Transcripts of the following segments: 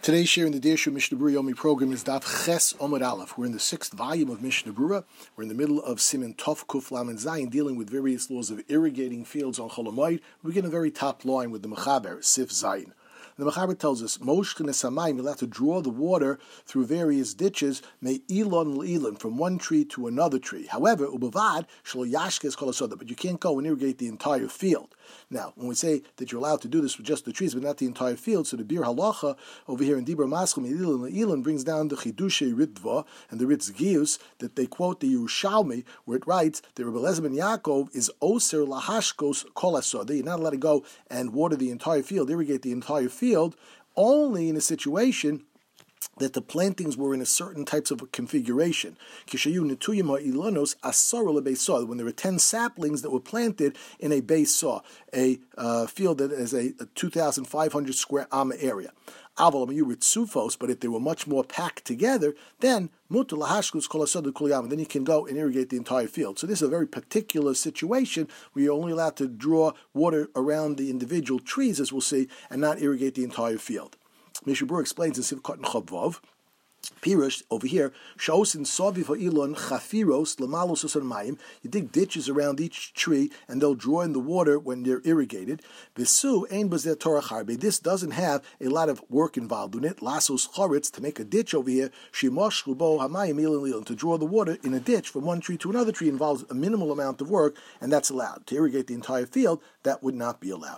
Today's share in the Dear Shu Mishnah Berurah Yomi program is Daf Ches Omid Aleph. We're in the 6th volume of Mishnah Berurah. We're in the middle of Siman Tov Kuf Lamed Zayin, dealing with various laws of irrigating fields on Chol Hamoed. We begin a very top line with the Mechaber, Sif Zayin. The Mechaber tells us, Moshchen Esamayim, you'll have to draw the water through various ditches, may ilon l'ilon, from one tree to another tree. However, ubavad shelo yashkes kol hasoda, but you can't go and irrigate the entire field. Now, when we say that you're allowed to do this with just the trees, but not the entire field, so the Bir Halacha over here in Dibur Maschel, ilon l'ilon, brings down the Chidushay Ritva and the Ritz Gius, that they quote the Yerushalmi, where it writes that Rebbe Eliezer ben Yaakov is oser lahashkos kol hasoda. You're not allowed to go and water the entire field, irrigate the entire field, only in a situation that the plantings were in a certain types of a configuration. When there were 10 saplings that were planted in a base saw, a field that is a 2,500 square amma area. But if they were much more packed together, then you can go and irrigate the entire field. So this is a very particular situation where you're only allowed to draw water around the individual trees, as we'll see, and not irrigate the entire field. Mishnah Berurah explains in Sivkot and Chavvav, Pirush over here, Shosin Sovi for Elon Chafiros Lamalos Mayim. You dig ditches around each tree, and they'll draw in the water when they're irrigated. Visu Ein Bazeh Torah Harbe. This doesn't have a lot of work involved in it. Lasos Choritz, to make a ditch over here. Shimosh Rubo Hamayim Elon, to draw the water in a ditch from one tree to another tree involves a minimal amount of work, and that's allowed. To irrigate the entire field, that would not be allowed.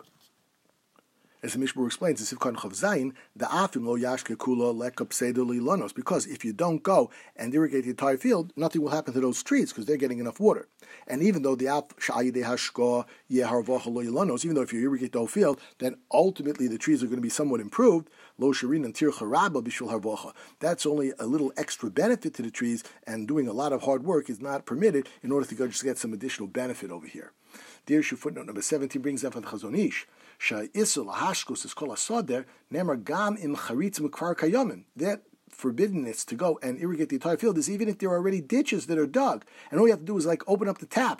As the Mishnah explains, in Sivkot Chav Zayin, the afim lo yashke kula lekap seder lilanos, because if you don't go and irrigate the entire field, nothing will happen to those trees because they're getting enough water. And even though the af sha'ayidei hashka yeharvacha lo lilanos, even though if you irrigate the whole field, then ultimately the trees are going to be somewhat improved. Lo shirin and tir charaba bishul harvacha. That's only a little extra benefit to the trees, and doing a lot of hard work is not permitted in order to go just get some additional benefit over here. Dear Shu footnote number 17 brings up from the Chazon Ish. That forbiddenness to go and irrigate the entire field is even if there are already ditches that are dug. And all you have to do is like open up the tap.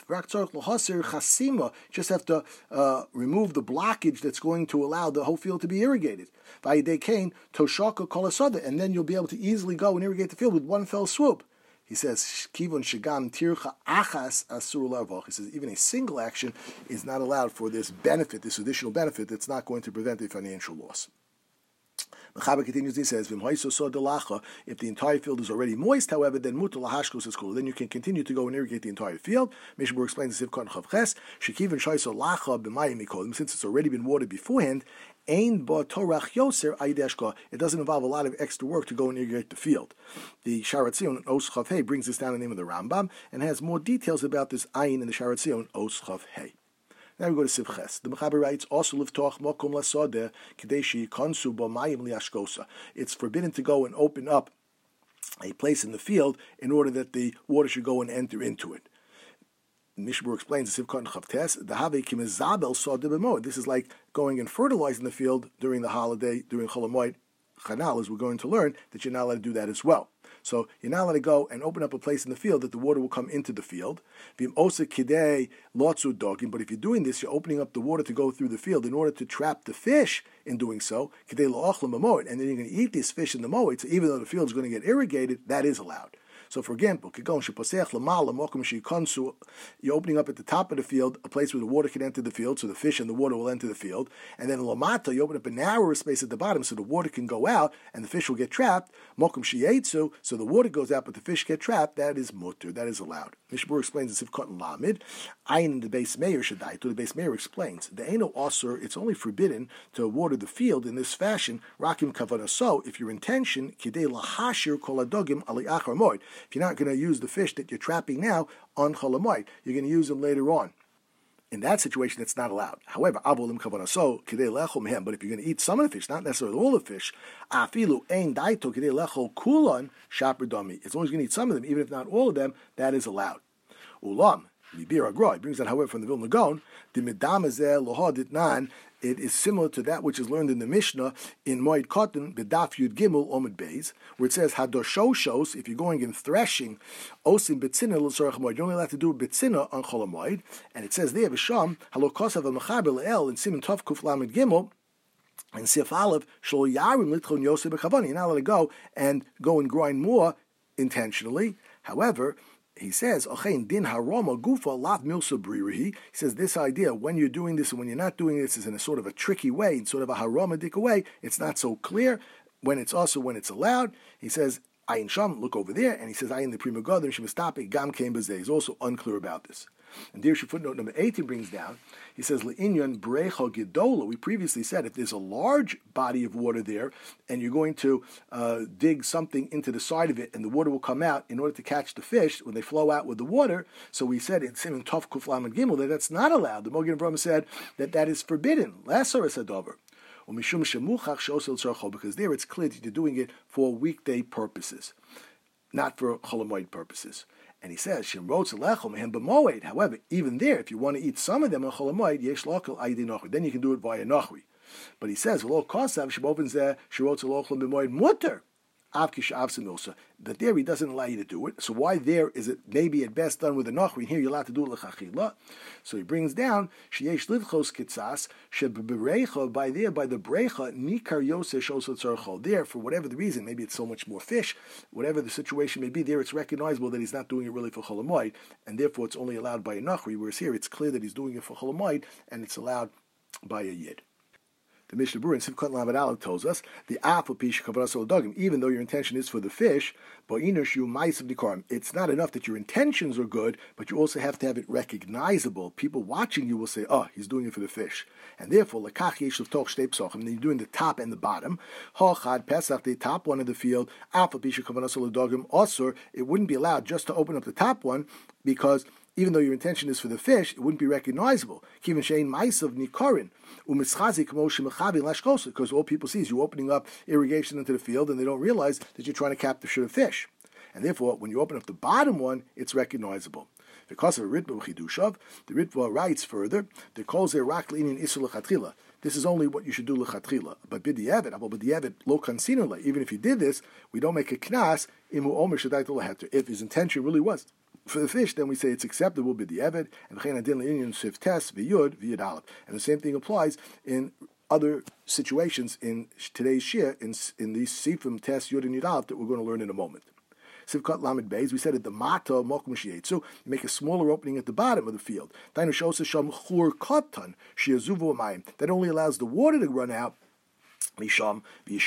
Just have to remove the blockage that's going to allow the whole field to be irrigated. And then you'll be able to easily go and irrigate the field with one fell swoop. He says, Kivon Shagam Tircha Achas Asur Larvoch. He says, even a single action is not allowed for this benefit, this additional benefit that's not going to prevent a financial loss. Mechaber continues, he says, if the entire field is already moist, however, then mutar lahashkos is cool. Then you can continue to go and irrigate the entire field. Mishnah Berurah explains this, since it's already been watered beforehand, it doesn't involve a lot of extra work to go and irrigate the field. The Sharat Zion Os Chav Hei brings this down in the name of the Rambam and has more details about this ayin in the Sharat Zion Os Chav Hei. Now we go to Sivches. The Mechaber writes, also livtoch mokum lasodeh kadeshi konsu bo mayim liashkosa. It's forbidden to go and open up a place in the field in order that the water should go and enter into it. Mishnah Berurah explains, this is like going and fertilizing the field during the holiday, during Chol Hamoed Chanal, as we're going to learn, that you're not allowed to do that as well. So you're not allowed to go and open up a place in the field that the water will come into the field. But if you're doing this, you're opening up the water to go through the field in order to trap the fish in doing so, and then you're going to eat this fish in the moed. So even though the field is going to get irrigated, that is allowed. So, for example, you're opening up at the top of the field a place where the water can enter the field, so the fish and the water will enter the field. And then lamata, you open up a narrower space at the bottom so the water can go out and the fish will get trapped. Mokum sheyetzu, so the water goes out but the fish get trapped. That is mutter, that is allowed. Mishnah Berurah explains this Sivkot and Lamed. Ayin the base mayor shadai. The base mayor explains the Eino Osur, it's only forbidden to water the field in this fashion. Rakim kavana. So, if your intention kidei lahashir kol adogim ali achar moed. If you're not going to use the fish that you're trapping now on Chol Hamoed, you're going to use them later on. In that situation, it's not allowed. However, avolim kavanaso kidei lechol mehem. But if you're going to eat some of the fish, not necessarily all the fish, afilu ein daito kidei lechol kulon shaper dami. As long as you can eat some of them, even if not all of them, that is allowed. Ulam. He brings that, however, from the Vilna Gaon, the medamazeh lohaditnan. It is similar to that which is learned in the Mishnah in Moed Katan, B'daf Yud Gimel Omid Beis, where it says Hadoshos. If you're going and threshing, Osim B'tzina L'Sorach Moed, you're only allowed to do B'tzina on Chol Hamoed, and it says there B'sham Halokosav Al Mechaber Le'el in Siman Tov Kuf Lamed Gimel. And Sif Aleph, Shlo Yarim Litchon Yosef B'Chavani. You're not allowed to go and grind more intentionally. However, he says, Ochein din haroma gufa lav milsa bririhi. He says this idea, when you're doing this and when you're not doing this, is in a sort of a tricky way, in sort of a haromadic way. It's not so clear when it's allowed. He says, Ayin Sham, look over there, and he says, Ayin the Prima Godim, Shemistapi, Gam Kem Bazeh. He's also unclear about this. And Dirshu footnote number 8 he brings down, he says, Le'inyan Brecha Gedola. We previously said if there's a large body of water there, and you're going to dig something into the side of it, and the water will come out in order to catch the fish when they flow out with the water. So we said in Simon Tov Kuf Lamed Gimel that that's not allowed. The Mogen Avraham said that is forbidden. Lesser Sadover. Because there it's clear that you're doing it for weekday purposes, not for Cholamoid purposes. And he says, however, even there, if you want to eat some of them on Cholamoid, then you can do it via Nachri. But he says, that there he doesn't allow you to do it. So why there is it maybe at best done with a nachri, and here you're allowed to do it l'chachila? So he brings down sheyesh lidchos kitzas sheberecha by the brecha nikar yoseh shosot tzarchol. There, for whatever the reason, maybe it's so much more fish, whatever the situation may be, there it's recognizable that he's not doing it really for cholamoid, and therefore it's only allowed by a nachri. Whereas here it's clear that he's doing it for cholamoid, and it's allowed by a yid. The Mishnah Berurah in Sivkot Lamed Aleph tells us the even though your intention is for the fish, it's not enough that your intentions are good, but you also have to have it recognizable. People watching you will say, "Oh, he's doing it for the fish," and therefore and then you're doing the top and the bottom. The top one of the field, it wouldn't be allowed just to open up the top one because even though your intention is for the fish, it wouldn't be recognizable. Because all people see is you opening up irrigation into the field and they don't realize that you're trying to capture the fish. And therefore, when you open up the bottom one, it's recognizable. Because of Ritva Chidushav, the Ritva writes further, this is only what you should do l'chatchila. But b'di'evet, lo kansinule, even if you did this, we don't make a knas, if his intention really was for the fish, then we say it's acceptable b'di'evet, and the same thing applies in other situations in today's shir, in these sifim tes yud and yud aleph that we're going to learn in a moment. Sivkot Lamed Beis, we said at the Mata Mokum Shietzu, you make a smaller opening at the bottom of the field. That only allows the water to run out. And you'll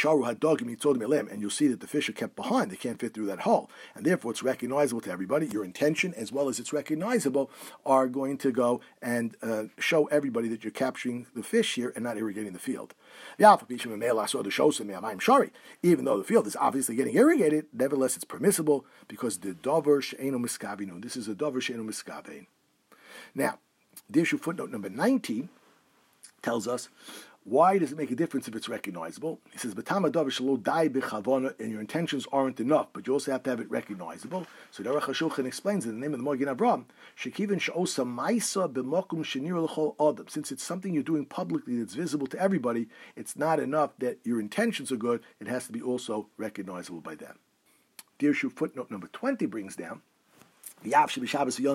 see that the fish are kept behind. They can't fit through that hole. And therefore it's recognizable to everybody. Your intention, as well as it's recognizable, are going to go and show everybody that you're capturing the fish here and not irrigating the field. Even though the field is obviously getting irrigated, nevertheless it's permissible because the dover she'enu miskavinu. This is a dover she'enu miskavein. Now, the issue footnote number 19 tells us, why does it make a difference if it's recognizable? He says, and your intentions aren't enough, but you also have to have it recognizable. So the Aruch HaShulchan explains in the name of the Mogen Avraham, since it's something you're doing publicly that's visible to everybody, it's not enough that your intentions are good, it has to be also recognizable by them. Dirshu footnote number 20 brings down, on Shabbos and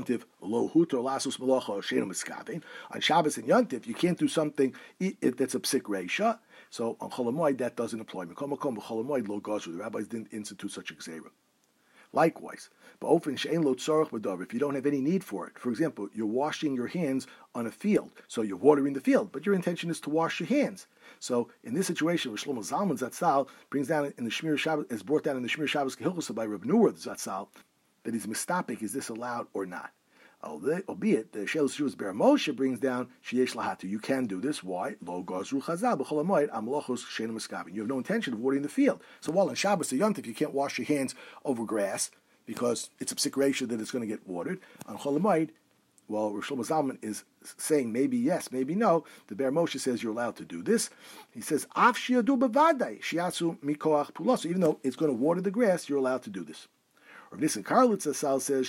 Yontif, you can't do something that's a psik reisha. So on Cholamoid, that doesn't apply. The rabbis didn't institute such a gzeira. Likewise, if you don't have any need for it, for example, you're washing your hands on a field, so you're watering the field, but your intention is to wash your hands. So in this situation, where Shlomo Zalman Zatzal brings down in the Shmir Shabbos, is brought down in the Shmir Shabbos Kehilchos by Reb Nur Zatzal, that he's mistapik, is this allowed or not? Albeit, the Shelos Shuvas Ber Moshe brings down sheyesh lahatu. You can do this. Why? Lo gazru chazal b'chol hamoed amlochos sheinu miskavin. You have no intention of watering the field. So while on Shabbos or Yontif you can't wash your hands over grass because it's a psik reisha that it's going to get watered. On Chol Hamoed, well, Rosh Shlomo Zalman is saying maybe yes, maybe no. The Ber Moshe says you're allowed to do this. He says af shiadu bevadai shiatsu mikoach pulos. Even though it's going to water the grass, you're allowed to do this. Rav Nissen Karlitz Asal says,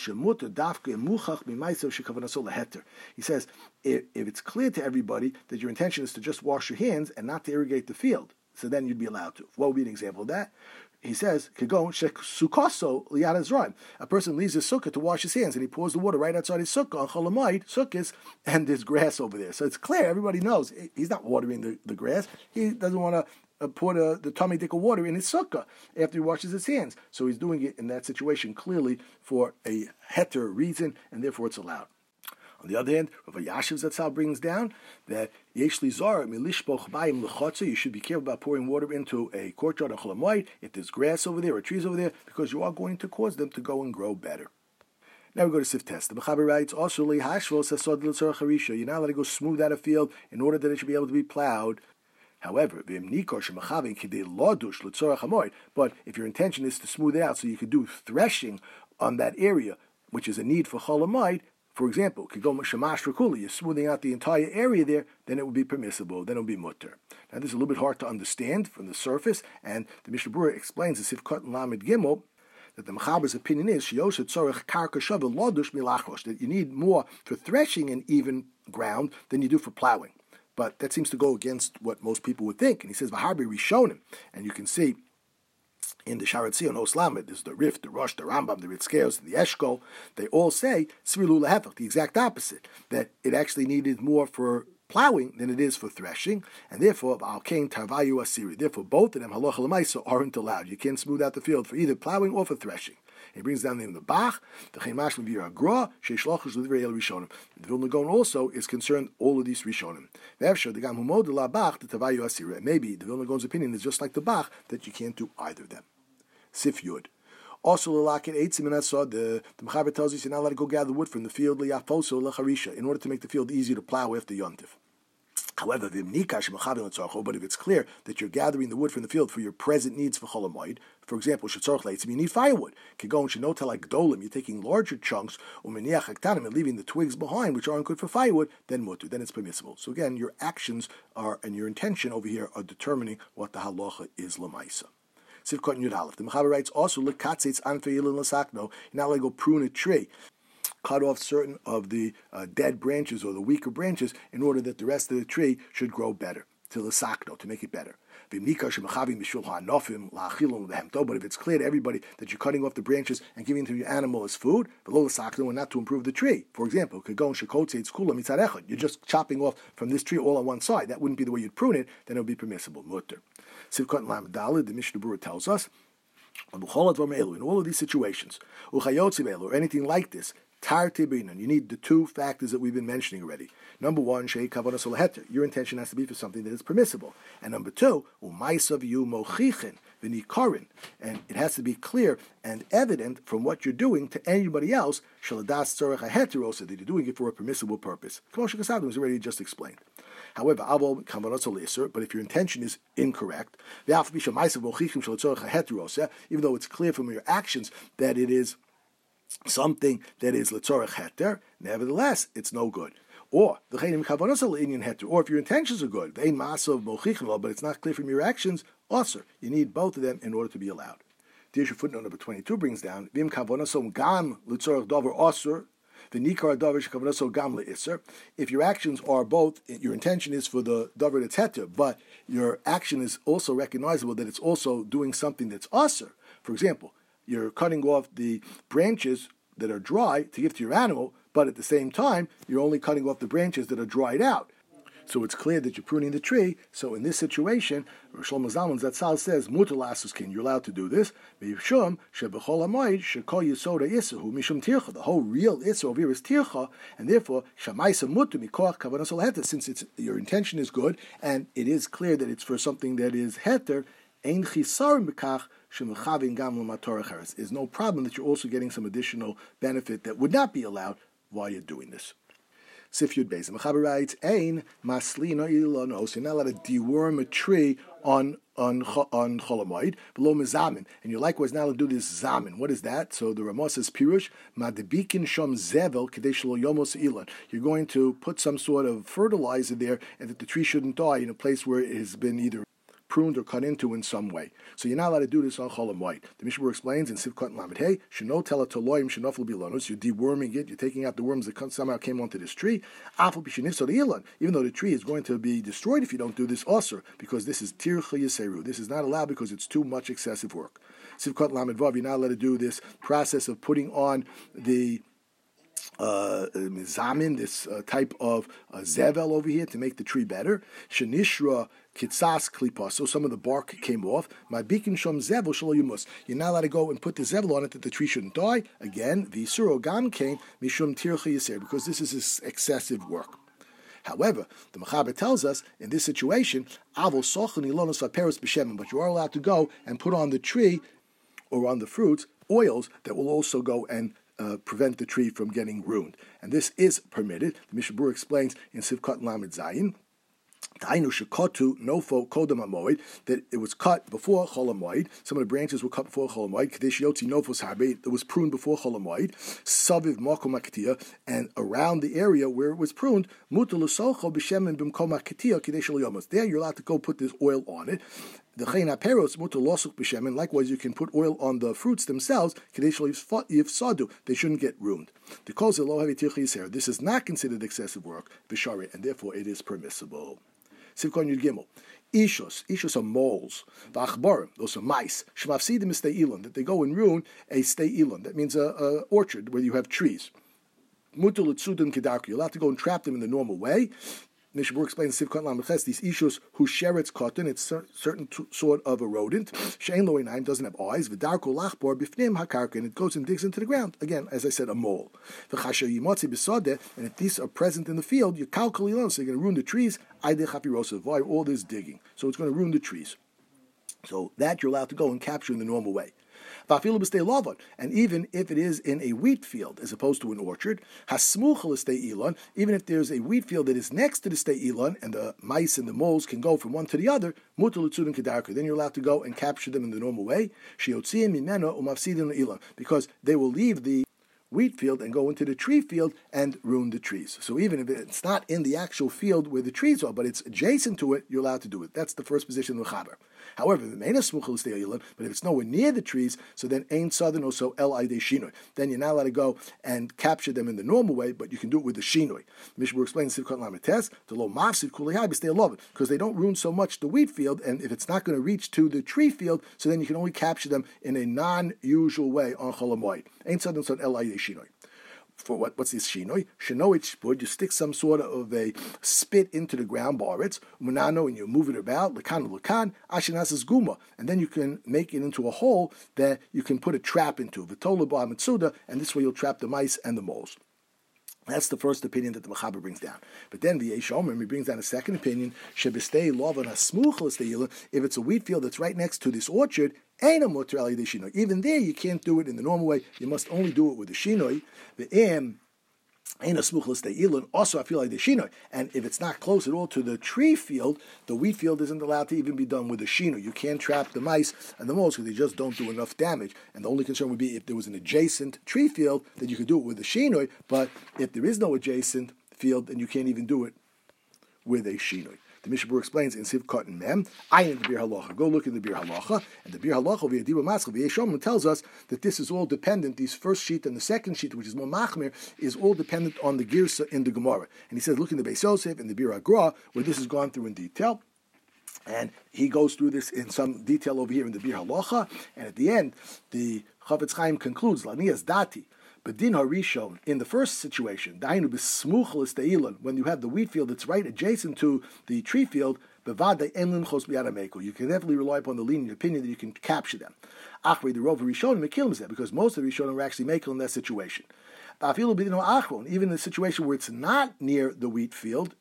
he says, if it's clear to everybody that your intention is to just wash your hands and not to irrigate the field, so then you'd be allowed to. What would be an example of that? He says, a person leaves his sukkah to wash his hands, and he pours the water right outside his sukkah on Cholamoid, sukkahs, and there's grass over there. So it's clear, everybody knows, he's not watering the grass. He doesn't want to pour the tummy dick of water in his sukkah after he washes his hands. So he's doing it in that situation clearly for a heter reason, and therefore it's allowed. On the other hand, Rav Yashiv Zatzal brings down that yesh lizar milishpoch mayim lechotza. You should be careful about pouring water into a courtyard on Cholamoid if there's grass over there or trees over there, because you are going to cause them to go and grow better. Now we go to Sif Test. The Mechaber writes, also lehashvos asod l'tzorach harisha. You're not allowed to go smooth out a field in order that it should be able to be plowed. However, but if your intention is to smooth it out so you could do threshing on that area, which is a need for Cholamoid, for example, you're smoothing out the entire area there, then it would be permissible, then it would be mutter. Now this is a little bit hard to understand from the surface, and the Mishnah Berurah explains as if Katan Lamed Gimel, that the Mechaber's opinion is that you need more for threshing in even ground than you do for plowing. But that seems to go against what most people would think. And he says, Vaharbi Rishonim, and you can see in the Sharat Zion, Oslamed, there's the Rif, the Rosh, the Rambam, the Ritzkeos, the Eshkol, they all say, Svilu Lehefach, the exact opposite, that it actually needed more for plowing than it is for threshing, and therefore, Al-Kain Tarvayu Asiri. Therefore, both of them, Halacha L'maisa, aren't allowed. You can't smooth out the field for either plowing or for threshing. He brings down the Bach, the Chemash Mevir Agra, Sheishlachus L'divrei El Rishonim. The Vilna Gaon also is concerned all of these Rishonim. V'efshar the Gam Humod La Bach the Tavayu Asira. Maybe the Vilna Gaon's opinion is just like the Bach, that you can't do either of them. Sif Yud. Also, l'laket eitzim and asad. The Mechaber tells us you're not allowed to go gather wood from the field liyafoso lacharisha in order to make the field easier to plow after yontif. However, but if it's clear that you're gathering the wood from the field for your present needs for Cholamoid, for example, you need firewood. You're taking larger chunks and leaving the twigs behind, which aren't good for firewood, then mutu, then it's permissible. So again, your actions are and your intention over here are determining what the halacha is lamaisa. Sivkot Yud Aleph. The Mechaber writes also, "Lekatzeitz anfei ilin l'sakno." You're not allowed to go prune a tree, cut off certain of the dead branches or the weaker branches in order that the rest of the tree should grow better, to l'sakno, to make it better. But if it's clear to everybody that you're cutting off the branches and giving to your animal as food, and not to improve the tree. For example, you're just chopping off from this tree all on one side. That wouldn't be the way you'd prune it, then it would be permissible. Mutter. Sivkot Lam Daled, the Mishnah Berurah tells us, in all of these situations, or anything like this, you need the two factors that we've been mentioning already. Number one, your intention has to be for something that is permissible. And number two, and it has to be clear and evident from what you're doing to anybody else, that you're doing it for a permissible purpose. Was already just explained. However, but if your intention is incorrect, even though it's clear from your actions that it is something that is letzorech heter, nevertheless, it's no good. Or if your intentions are good, but it's not clear from your actions, also, you need both of them in order to be allowed. The footnote number 22 brings down, if your actions are both, your intention is for the davar that's heter, but your action is also recognizable that it's also doing something that's aser. For example, you're cutting off the branches that are dry to give to your animal, but at the same time, you're only cutting off the branches that are dried out. So it's clear that you're pruning the tree. So in this situation, Rosh Shlomo Zalman Zatzal says, "Mutar la'asuskin." You're allowed to do this. The whole real isur over here is tircha, and therefore shamaisa mutar mikoach kavanas ol heter. Since your intention is good and it is clear that it's for something that is heter, ein chisarim b'kach shemechavin gam l'matorach haris. Is no problem that you're also getting some additional benefit that would not be allowed while you're doing this. Sif Yud Beis. Mechaber writes, "Ein maslino ilonos." You're not allowed to deworm a tree on Cholamoid below mezamin, and you're likewise not allowed to do this zamin. What is that? So the Ramah says pirush madebikin shom zevel kadesh lo yomos ilon. You're going to put some sort of fertilizer there, and that the tree shouldn't die in a place where it has been either pruned or cut into in some way. So you're not allowed to do this on Chol Hamoed. The Mishnah explains in Sivkot Lamed Hey, Sheno Tela Toloim Shenofel Bilonos, you're deworming it, you're taking out the worms that somehow came onto this tree. Afal Bishinifso Ilan, even though the tree is going to be destroyed if you don't do this also, because this is Tircha Yiseru. This is not allowed because it's too much excessive work. Sivkot Lamed Vav, you're not allowed to do this process of putting on the mizamin, this type of zevel over here to make the tree better. Shenishra kitzas klipa, so some of the bark came off. My bikin shom zevel shelo yumus. You're not allowed to go and put the zevel on it that the tree shouldn't die. Again, visuro gam kain mishum tircha yiser, because this is excessive work. However, the Mechaber tells us in this situation, avol sochen ilonos vaperos b'shemen, but you are allowed to go and put on the tree or on the fruits oils that will also go and prevent the tree from getting ruined. And this is permitted. The Mishnah Berurah explains in Sivkot Lamed Zayin, Dainu shekotu nofo kodem hamoed, that it was cut before Chol Hamoed. Some of the branches were cut before Chol Hamoed. Kadesh yotzi nofos harbe, it was pruned before Chol Hamoed. Saviv makom haketia, and around the area where it was pruned, mutar l'socho b'shemen b'mkom haketia kadesh lo yomos. There you're allowed to go put this oil on it. The chein haperos mutar losuk b'shemen. Likewise, you can put oil on the fruits themselves. Kadesh lo yifsadu, they shouldn't get ruined. The kol ze lo havi tircha yiser. This is not considered excessive work b'shari, and therefore it is permissible. Sivkon Yud Gimel. Ishos are moles. V'achbarim, those are mice. Shemafsidim is stei ilon, that they go and ruin a stei ilon. That means a orchard where you have trees. Mutul etzudim kedarku. You're allowed to go and trap them in the normal way. Mishnah Berurah explains Sivkot Lamed Ches, these ishos who sheretz cotton, it's a certain sort of a rodent. Shein lo einayim, doesn't have eyes. V'darku lachbor b'fnim hakarka, and it goes and digs into the ground. Again, as I said, a mole. V'chasher yimotzi b'sodeh, and if these are present in the field, you kalkal ilon, so you're going to ruin the trees. Aydei chapirosa, why all this digging? So it's going to ruin the trees. So that you're allowed to go and capture in the normal way. And even if it is in a wheat field as opposed to an orchard, even if there's a wheat field that is next to the stei ilon and the mice and the moles can go from one to the other, then you're allowed to go and capture them in the normal way, because they will leave the wheat field and go into the tree field and ruin the trees. So even if it's not in the actual field where the trees are, but it's adjacent to it, you're allowed to do it. That's the first position of the Mechaber. However, but if it's nowhere near the trees, so then ain't southern also el aidei shinoi. Then you're not allowed to go and capture them in the normal way, but you can do it with the shinoi. Mishnah explains Sivkot Lamed Tes, the lo mafsid kulei b'stei lovin, because they don't ruin so much the wheat field, and if it's not going to reach to the tree field, so then you can only capture them in a non-usual way on Chol Hamoed. Ain't southern so el aidei shinoi. For what's this shinoi? Shenoit shpud, you stick some sort of a spit into the ground, baritz, munano, and you move it about, lakan, ashenasas guma, and then you can make it into a hole that you can put a trap into, v'tola ba mitzuda, and this way you'll trap the mice and the moles. That's the first opinion that the Mechaber brings down. But then the Yesh Omer, he brings down a second opinion, shebistei lovan hasmuch l'stei ilon, if it's a wheat field that's right next to this orchard, ain't a mutar al yedei shinoi. Even there, you can't do it in the normal way. You must only do it with the shinoi. The ain't a smuch l'stei ilon, also I feel like the shinoi. And if it's not close at all to the tree field, the wheat field isn't allowed to even be done with the shinoi. You can't trap the mice and the moles because they just don't do enough damage. And the only concern would be if there was an adjacent tree field, then you could do it with the shinoi. But if there is no adjacent field, then you can't even do it with a shinoi. The Mishnah Berurah explains in Sivkot and Mem, ayin the Bir Halacha. Go look in the Bir Halacha, and the Bir Halacha via Diba Maschel via Shomim tells us that this is all dependent. These first sheet and the second sheet, which is more machmir, is all dependent on the Girsa in the Gemara. And he says, look in the Beis Yosef and the Bir Agra, where this is gone through in detail. And he goes through this in some detail over here in the Bir Halacha. And at the end, the Chavetz Chaim concludes, Lanias Dati. But din harishon, in the first situation, dainu b'smuch l'stei ilon, when you have the wheat field that's right adjacent to the tree field, bevadei en linchos b'yad hamekel. You can definitely rely upon the lenient opinion that you can capture them. Achrei the rov rishonim mekilim zeh, because most of the rishonim are actually mekel in that situation. Afilu b'dino achron, even in the situation where it's not near the wheat field,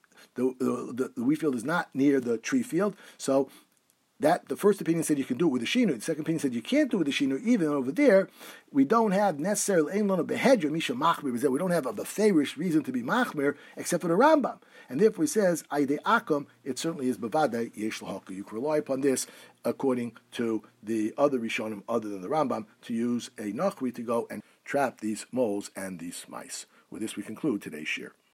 the wheat field is not near the tree field, so that the first opinion said you can do it with the shinu. The second opinion said you can't do it with the shinu. Even over there, we don't have necessarily ein lona behedra misha machmir. We don't have a beferish reason to be machmir except for the Rambam, and therefore he says aydei akum. It certainly is bevadei yesh l'haka. You can rely upon this according to the other rishonim other than the Rambam to use a nachri to go and trap these moles and these mice. With this, we conclude today's shir.